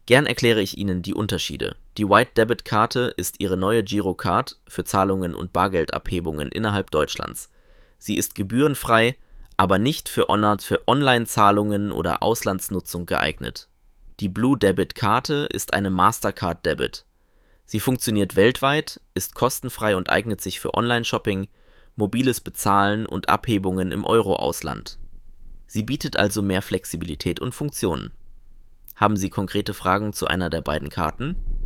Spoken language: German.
Gern erkläre ich Ihnen die Unterschiede. Die White Debit Karte ist Ihre neue Girocard für Zahlungen und Bargeldabhebungen innerhalb Deutschlands. Sie ist gebührenfrei, aber nicht für Online-Zahlungen oder Auslandsnutzung geeignet. Die Blue Debit Karte ist eine Mastercard Debit. Sie funktioniert weltweit, ist kostenfrei und eignet sich für Online-Shopping, mobiles Bezahlen und Abhebungen im Euro-Ausland. Sie bietet also mehr Flexibilität und Funktionen. Haben Sie konkrete Fragen zu einer der beiden Karten?